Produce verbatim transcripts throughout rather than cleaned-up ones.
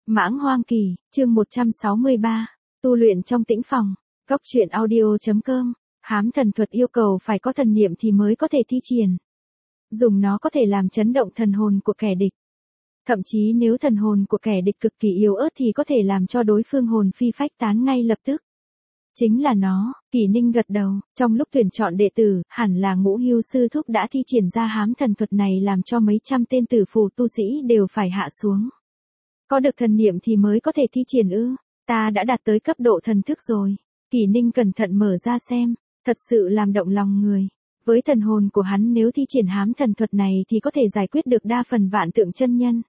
Mãng Hoang Kỳ, chương một trăm sáu mươi ba, tu luyện trong tĩnh phòng, Cốc Truyện audio.com, hám thần thuật yêu cầu phải có thần niệm thì mới có thể thi triển. Dùng nó có thể làm chấn động thần hồn của kẻ địch. Thậm chí nếu thần hồn của kẻ địch cực kỳ yếu ớt thì có thể làm cho đối phương hồn phi phách tán ngay lập tức. Chính là nó, Kỷ Ninh gật đầu, trong lúc tuyển chọn đệ tử, hẳn là Ngũ Hưu sư thúc đã thi triển ra hám thần thuật này làm cho mấy trăm tên tử phù tu sĩ đều phải hạ xuống. Có được thần niệm thì mới có thể thi triển ư, ta đã đạt tới cấp độ thần thức rồi. Kỷ Ninh cẩn thận mở ra xem, thật sự làm động lòng người. Với thần hồn của hắn nếu thi triển hám thần thuật này thì có thể giải quyết được đa phần vạn tượng chân nhân.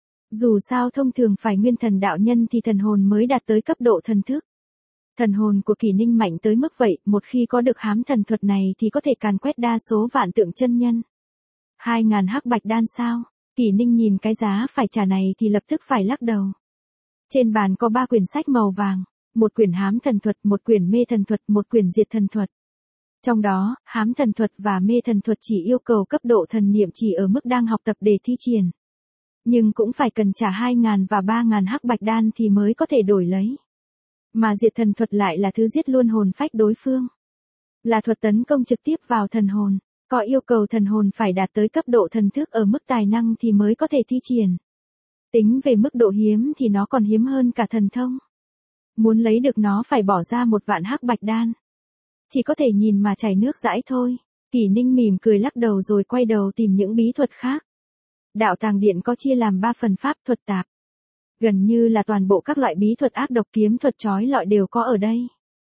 Dù sao thông thường phải nguyên thần đạo nhân thì thần hồn mới đạt tới cấp độ thần thức. Thần hồn của Kỷ Ninh mạnh tới mức vậy, một khi có được hám thần thuật này thì có thể càn quét đa số vạn tượng chân nhân. Hai ngàn hắc bạch đan sao? Kỷ Ninh nhìn cái giá phải trả này thì lập tức phải lắc đầu. Trên bàn có ba quyển sách màu vàng, một quyển hám thần thuật, một quyển mê thần thuật, một quyển diệt thần thuật. Trong đó, hám thần thuật và mê thần thuật chỉ yêu cầu cấp độ thần niệm chỉ ở mức đang học tập để thi triển. Nhưng cũng phải cần trả hai ngàn và ba ngàn hắc bạch đan thì mới có thể đổi lấy. Mà diệt thần thuật lại là thứ giết luôn hồn phách đối phương. Là thuật tấn công trực tiếp vào thần hồn, có yêu cầu thần hồn phải đạt tới cấp độ thần thức ở mức tài năng thì mới có thể thi triển. Tính về mức độ hiếm thì nó còn hiếm hơn cả thần thông. Muốn lấy được nó phải bỏ ra một vạn hắc bạch đan. Chỉ có thể nhìn mà chảy nước dãi thôi. Kỷ Ninh mỉm cười lắc đầu rồi quay đầu tìm những bí thuật khác. Đạo Tàng Điện có chia làm ba phần pháp thuật tạp. Gần như là toàn bộ các loại bí thuật ác độc kiếm thuật trói lọi đều có ở đây.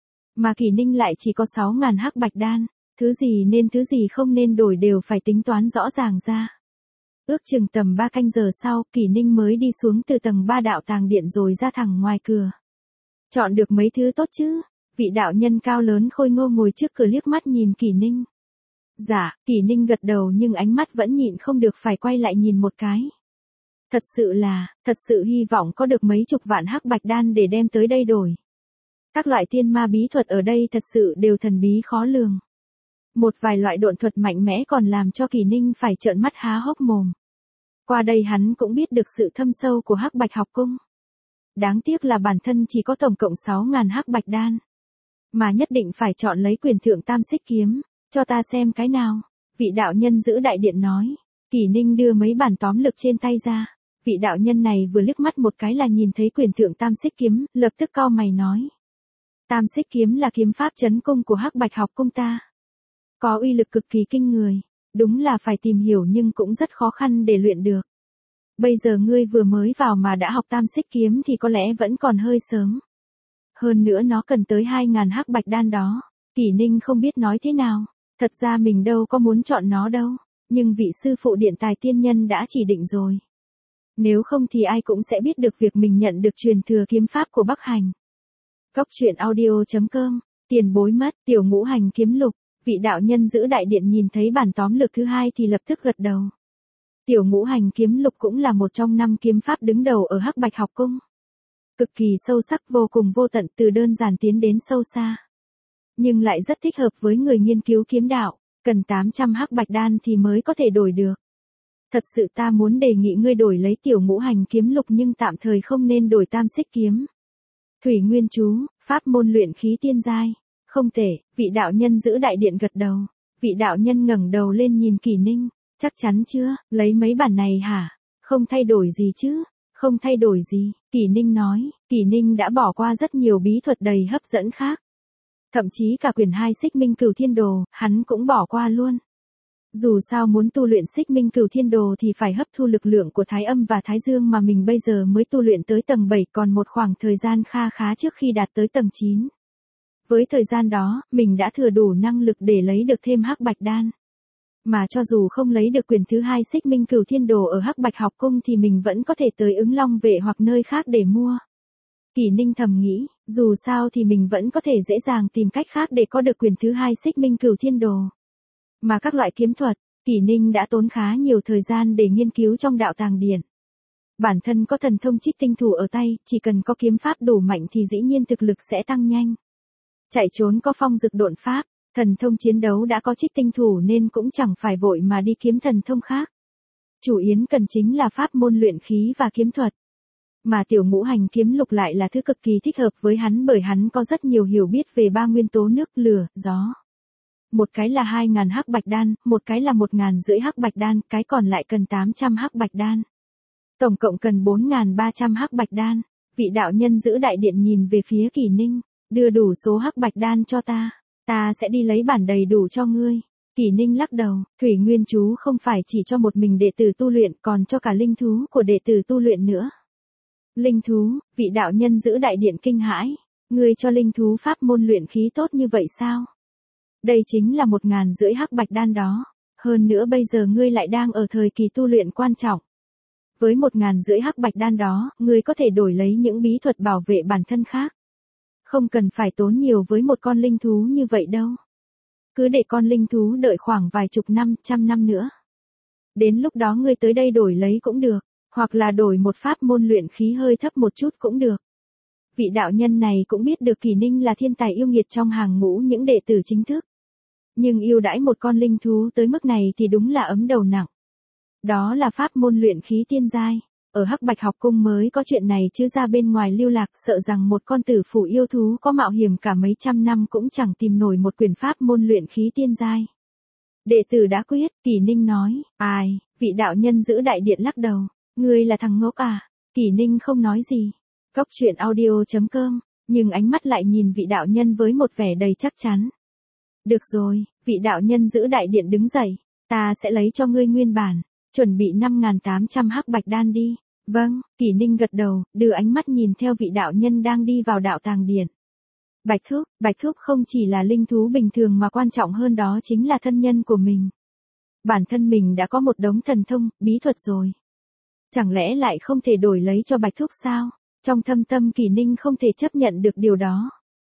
Mà Kỷ Ninh lại chỉ có sáu ngàn hắc bạch đan, thứ gì nên thứ gì không nên đổi đều phải tính toán rõ ràng ra. Ước chừng tầm ba canh giờ sau, Kỷ Ninh mới đi xuống từ tầng ba đạo Tàng Điện rồi ra thẳng ngoài cửa. Chọn được mấy thứ tốt chứ? Vị đạo nhân cao lớn khôi ngô ngồi trước cửa liếc mắt nhìn Kỷ Ninh. Dạ, Kỷ Ninh gật đầu nhưng ánh mắt vẫn nhịn không được phải quay lại nhìn một cái. Thật sự là, thật sự hy vọng có được mấy chục vạn hắc bạch đan để đem tới đây đổi. Các loại tiên ma bí thuật ở đây thật sự đều thần bí khó lường. Một vài loại độn thuật mạnh mẽ còn làm cho Kỷ Ninh phải trợn mắt há hốc mồm. Qua đây hắn cũng biết được sự thâm sâu của hắc bạch học cung. Đáng tiếc là bản thân chỉ có tổng cộng sáu ngàn hắc bạch đan. Mà nhất định phải chọn lấy quyền thượng tam xích kiếm, cho ta xem cái nào. Vị đạo nhân giữ đại điện nói. Kỷ Ninh đưa mấy bản tóm lược trên tay ra. Vị đạo nhân này vừa liếc mắt một cái là nhìn thấy quyền thượng tam xích kiếm, lập tức cau mày nói. Tam xích kiếm là kiếm pháp chấn cung của hắc bạch học cung ta. Có uy lực cực kỳ kinh người, đúng là phải tìm hiểu nhưng cũng rất khó khăn để luyện được. Bây giờ ngươi vừa mới vào mà đã học tam xích kiếm thì có lẽ vẫn còn hơi sớm. Hơn nữa nó cần tới hai ngàn hắc bạch đan đó. Kỷ Ninh không biết nói thế nào, thật ra mình đâu có muốn chọn nó đâu, nhưng vị sư phụ điện tài tiên nhân đã chỉ định rồi. Nếu không thì ai cũng sẽ biết được việc mình nhận được truyền thừa kiếm pháp của Bắc Hành. Cốc Truyện audio.com, tiền bối mất, tiểu ngũ hành kiếm lục. Vị đạo nhân giữ đại điện nhìn thấy bản tóm lược thứ hai thì lập tức gật đầu. Tiểu ngũ hành kiếm lục cũng là một trong năm kiếm pháp đứng đầu ở hắc bạch học cung. Cực kỳ sâu sắc vô cùng vô tận từ đơn giản tiến đến sâu xa. Nhưng lại rất thích hợp với người nghiên cứu kiếm đạo, cần tám trăm hắc bạch đan thì mới có thể đổi được. Thật sự ta muốn đề nghị ngươi đổi lấy tiểu ngũ hành kiếm lục nhưng tạm thời không nên đổi tam xích kiếm. Thủy Nguyên chú, pháp môn luyện khí tiên giai. Không tệ, vị đạo nhân giữ đại điện gật đầu. Vị đạo nhân ngẩng đầu lên nhìn Kỷ Ninh. Chắc chắn chưa, lấy mấy bản này hả? Không thay đổi gì chứ? Không thay đổi gì, Kỷ Ninh nói. Kỷ Ninh đã bỏ qua rất nhiều bí thuật đầy hấp dẫn khác. Thậm chí cả quyển hai Xích Minh Cửu Thiên Đồ, hắn cũng bỏ qua luôn. Dù sao muốn tu luyện Xích Minh Cửu Thiên Đồ thì phải hấp thu lực lượng của Thái Âm và Thái Dương mà mình bây giờ mới tu luyện tới tầng bảy, còn một khoảng thời gian kha khá trước khi đạt tới tầng chín. Với thời gian đó, mình đã thừa đủ năng lực để lấy được thêm hắc bạch đan. Mà cho dù không lấy được quyển thứ hai Xích Minh Cửu Thiên Đồ ở hắc bạch học cung thì mình vẫn có thể tới Ứng Long Vệ hoặc nơi khác để mua. Kỷ Ninh thầm nghĩ, dù sao thì mình vẫn có thể dễ dàng tìm cách khác để có được quyển thứ hai Xích Minh Cửu Thiên Đồ. Mà các loại kiếm thuật, Kỷ Ninh đã tốn khá nhiều thời gian để nghiên cứu trong đạo Tàng Điện. Bản thân có thần thông trích tinh thủ ở tay, chỉ cần có kiếm pháp đủ mạnh thì dĩ nhiên thực lực sẽ tăng nhanh. Chạy trốn có phong dực độn pháp, thần thông chiến đấu đã có trích tinh thủ nên cũng chẳng phải vội mà đi kiếm thần thông khác. Chủ yếu cần chính là pháp môn luyện khí và kiếm thuật. Mà tiểu ngũ hành kiếm lục lại là thứ cực kỳ thích hợp với hắn bởi hắn có rất nhiều hiểu biết về ba nguyên tố nước, lửa, gió. Một cái là hai ngàn hắc bạch đan, một cái là một ngàn rưỡi hắc bạch đan, cái còn lại cần tám trăm hắc bạch đan. Tổng cộng cần bốn ngàn ba trăm hắc bạch đan. Vị đạo nhân giữ đại điện nhìn về phía Kỷ Ninh, đưa đủ số hắc bạch đan cho ta, ta sẽ đi lấy bản đầy đủ cho ngươi. Kỷ Ninh lắc đầu, Thủy Nguyên chú không phải chỉ cho một mình đệ tử tu luyện còn cho cả linh thú của đệ tử tu luyện nữa. Linh thú, vị đạo nhân giữ đại điện kinh hãi, ngươi cho linh thú pháp môn luyện khí tốt như vậy sao? Đây chính là một ngàn rưỡi hắc bạch đan đó, hơn nữa bây giờ ngươi lại đang ở thời kỳ tu luyện quan trọng. Với một ngàn rưỡi hắc bạch đan đó, ngươi có thể đổi lấy những bí thuật bảo vệ bản thân khác. Không cần phải tốn nhiều với một con linh thú như vậy đâu. Cứ để con linh thú đợi khoảng vài chục năm, trăm năm nữa. Đến lúc đó ngươi tới đây đổi lấy cũng được, hoặc là đổi một pháp môn luyện khí hơi thấp một chút cũng được. Vị đạo nhân này cũng biết được Kỷ Ninh là thiên tài yêu nghiệt trong hàng ngũ những đệ tử chính thức. Nhưng yêu đãi một con linh thú tới mức này thì đúng là ấm đầu nặng. Đó là pháp môn luyện khí tiên giai, ở Hắc Bạch học cung mới có chuyện này chứ ra bên ngoài lưu lạc sợ rằng một con tử phủ yêu thú có mạo hiểm cả mấy trăm năm cũng chẳng tìm nổi một quyển pháp môn luyện khí tiên giai. Đệ tử đã quyết, Kỷ Ninh nói, ai, vị đạo nhân giữ đại điện lắc đầu, ngươi là thằng ngốc à, Kỷ Ninh không nói gì. Cốc truyện audio chấm com, nhưng ánh mắt lại nhìn vị đạo nhân với một vẻ đầy chắc chắn. Được rồi, vị đạo nhân giữ đại điện đứng dậy, ta sẽ lấy cho ngươi nguyên bản, chuẩn bị năm nghìn tám trăm hắc bạch đan đi. Vâng, Kỷ Ninh gật đầu, đưa ánh mắt nhìn theo vị đạo nhân đang đi vào đạo tàng điện. Bạch Thúc, Bạch Thúc không chỉ là linh thú bình thường mà quan trọng hơn đó chính là thân nhân của mình. Bản thân mình đã có một đống thần thông, bí thuật rồi. Chẳng lẽ lại không thể đổi lấy cho Bạch Thúc sao? Trong thâm tâm Kỷ Ninh không thể chấp nhận được điều đó.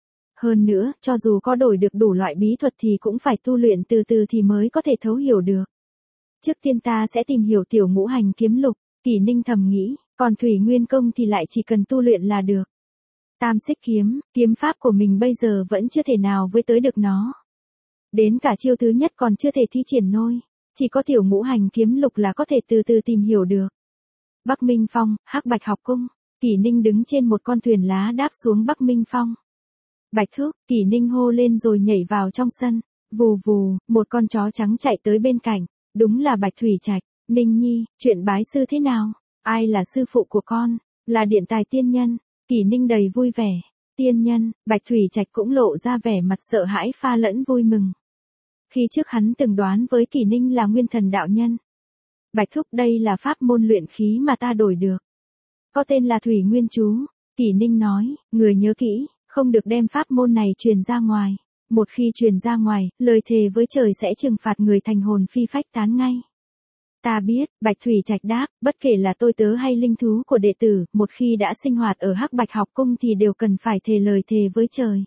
Hơn nữa, cho dù có đổi được đủ loại bí thuật thì cũng phải tu luyện từ từ thì mới có thể thấu hiểu được. Trước tiên ta sẽ tìm hiểu tiểu ngũ hành kiếm lục, Kỷ Ninh thầm nghĩ, còn Thủy Nguyên công thì lại chỉ cần tu luyện là được. Tam xích kiếm, kiếm pháp của mình bây giờ vẫn chưa thể nào với tới được nó. Đến cả chiêu thứ nhất còn chưa thể thi triển nôi, chỉ có tiểu ngũ hành kiếm lục là có thể từ từ tìm hiểu được. Bắc Minh Phong, Hắc Bạch học cung, Kỷ Ninh đứng trên một con thuyền lá đáp xuống Bắc Minh Phong. Bạch Thúc, Kỷ Ninh hô lên rồi nhảy vào trong sân, vù vù, một con chó trắng chạy tới bên cạnh, đúng là Bạch Thủy Trạch. Ninh Nhi, chuyện bái sư thế nào? Ai là sư phụ của con? Là điện tài tiên nhân. Kỷ Ninh đầy vui vẻ. Tiên nhân, Bạch Thủy Trạch cũng lộ ra vẻ mặt sợ hãi pha lẫn vui mừng. Khi trước hắn từng đoán với Kỷ Ninh là nguyên thần đạo nhân. Bạch Thúc, đây là pháp môn luyện khí mà ta đổi được. Có tên là Thủy Nguyên chú. Kỷ Ninh nói, người nhớ kỹ, không được đem pháp môn này truyền ra ngoài. Một khi truyền ra ngoài, lời thề với trời sẽ trừng phạt người thành hồn phi phách tán ngay. Ta biết, Bạch Thủy Trạch đáp, bất kể là tôi tớ hay linh thú của đệ tử, một khi đã sinh hoạt ở Hắc Bạch học cung thì đều cần phải thề lời thề với trời.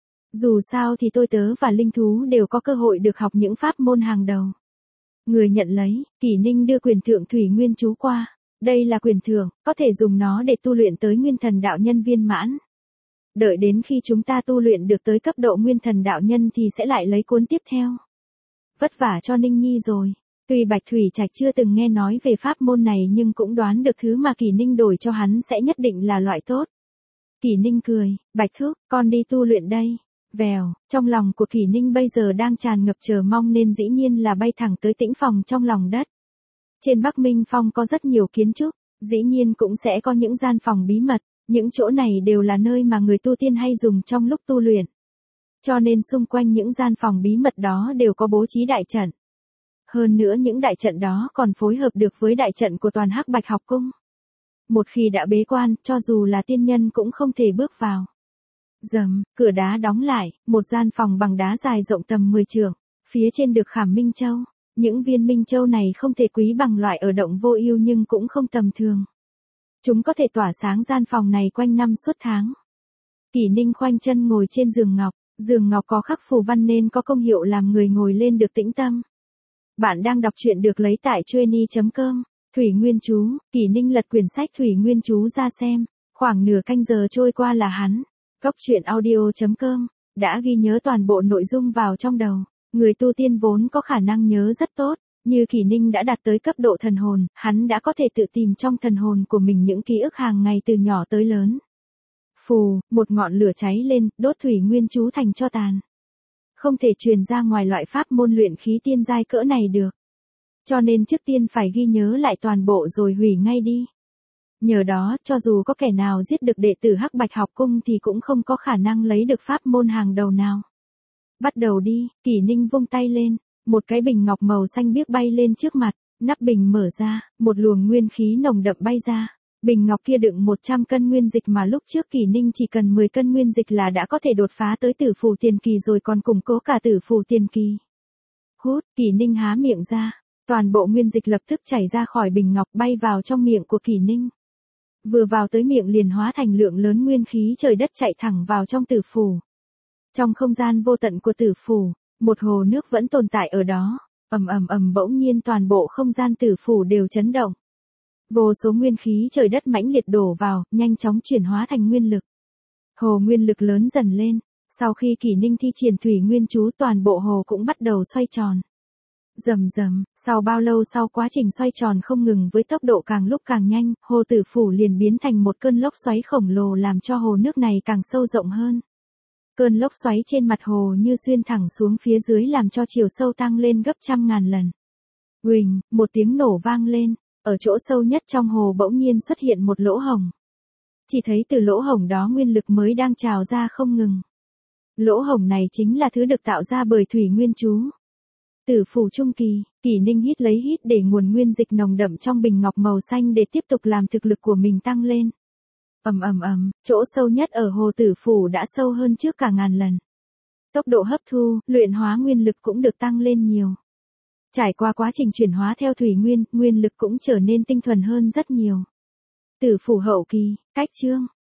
Dù sao thì tôi tớ và linh thú đều có cơ hội được học những pháp môn hàng đầu. Người nhận lấy, Kỷ Ninh đưa quyền thượng Thủy Nguyên chú qua. Đây là quyền thưởng, có thể dùng nó để tu luyện tới nguyên thần đạo nhân viên mãn. Đợi đến khi chúng ta tu luyện được tới cấp độ nguyên thần đạo nhân thì sẽ lại lấy cuốn tiếp theo. Vất vả cho Ninh Nhi rồi. Tuy Bạch Thủy Trạch chưa từng nghe nói về pháp môn này nhưng cũng đoán được thứ mà Kỷ Ninh đổi cho hắn sẽ nhất định là loại tốt. Kỷ Ninh cười, Bạch Thúc, con đi tu luyện đây. Vèo, trong lòng của Kỷ Ninh bây giờ đang tràn ngập chờ mong nên dĩ nhiên là bay thẳng tới tĩnh phòng trong lòng đất. Trên Bắc Minh Phong có rất nhiều kiến trúc, dĩ nhiên cũng sẽ có những gian phòng bí mật, những chỗ này đều là nơi mà người tu tiên hay dùng trong lúc tu luyện. Cho nên xung quanh những gian phòng bí mật đó đều có bố trí đại trận. Hơn nữa những đại trận đó còn phối hợp được với đại trận của toàn Hắc Bạch học cung. Một khi đã bế quan, cho dù là tiên nhân cũng không thể bước vào. Rầm, cửa đá đóng lại, một gian phòng bằng đá dài rộng tầm mười trượng, phía trên được khảm minh châu. Những viên minh châu này không thể quý bằng loại ở động Vô Ưu nhưng cũng không tầm thường. Chúng có thể tỏa sáng gian phòng này quanh năm suốt tháng. Kỷ Ninh khoanh chân ngồi trên giường ngọc, giường ngọc có khắc phù văn nên có công hiệu làm người ngồi lên được tĩnh tâm. Bạn đang đọc truyện được lấy tại trueni chấm com. Thủy Nguyên chú, Kỷ Ninh lật quyển sách Thủy Nguyên chú ra xem, khoảng nửa canh giờ trôi qua là hắn. Cốc truyện audio chấm com đã ghi nhớ toàn bộ nội dung vào trong đầu. Người tu tiên vốn có khả năng nhớ rất tốt, Như Kỷ Ninh đã đạt tới cấp độ thần hồn, hắn đã có thể tự tìm trong thần hồn của mình những ký ức hàng ngày từ nhỏ tới lớn. Phù, một ngọn lửa cháy lên, đốt thủy nguyên chú thành tro tàn. Không thể truyền ra ngoài loại pháp môn luyện khí tiên giai cỡ này được. Cho nên trước tiên phải ghi nhớ lại toàn bộ rồi hủy ngay đi. Nhờ đó, cho dù có kẻ nào giết được đệ tử Hắc Bạch học cung thì cũng không có khả năng lấy được pháp môn hàng đầu nào. Bắt đầu đi, Kỷ Ninh vung tay lên, một cái bình ngọc màu xanh biếc bay lên trước mặt, nắp bình mở ra, một luồng nguyên khí nồng đậm bay ra. Bình ngọc kia đựng một trăm cân nguyên dịch mà lúc trước Kỷ Ninh chỉ cần mười cân nguyên dịch là đã có thể đột phá tới tử phù tiền kỳ rồi còn củng cố cả tử phù tiền kỳ. Hút, Kỷ Ninh há miệng ra, toàn bộ nguyên dịch lập tức chảy ra khỏi bình ngọc bay vào trong miệng của Kỷ Ninh. Vừa vào tới miệng liền hóa thành lượng lớn nguyên khí trời đất chạy thẳng vào trong tử phù. Trong không gian vô tận của tử phù, một hồ nước vẫn tồn tại ở đó, ầm ầm ầm bỗng nhiên toàn bộ không gian tử phù đều chấn động. Vô số nguyên khí trời đất mãnh liệt đổ vào, nhanh chóng chuyển hóa thành nguyên lực. Hồ nguyên lực lớn dần lên, sau khi Kỷ Ninh thi triển thủy nguyên chú toàn bộ hồ cũng bắt đầu xoay tròn. Rầm rầm, sau bao lâu sau quá trình xoay tròn không ngừng với tốc độ càng lúc càng nhanh, hồ tử phủ liền biến thành một cơn lốc xoáy khổng lồ làm cho hồ nước này càng sâu rộng hơn. Cơn lốc xoáy trên mặt hồ như xuyên thẳng xuống phía dưới làm cho chiều sâu tăng lên gấp trăm ngàn lần. Uỳnh, một tiếng nổ vang lên, ở chỗ sâu nhất trong hồ bỗng nhiên xuất hiện một lỗ hổng. Chỉ thấy từ lỗ hổng đó nguyên lực mới đang trào ra không ngừng. Lỗ hổng này chính là thứ được tạo ra bởi thủy nguyên chú. Tử phủ trung kỳ, Kỷ Ninh hít lấy hít để nguồn nguyên dịch nồng đậm trong bình ngọc màu xanh để tiếp tục làm thực lực của mình tăng lên. Ầm ầm ầm, chỗ sâu nhất ở hồ tử phủ đã sâu hơn trước cả ngàn lần. Tốc độ hấp thu, luyện hóa nguyên lực cũng được tăng lên nhiều. Trải qua quá trình chuyển hóa theo thủy nguyên, nguyên lực cũng trở nên tinh thuần hơn rất nhiều. Tử phủ hậu kỳ, cách chương.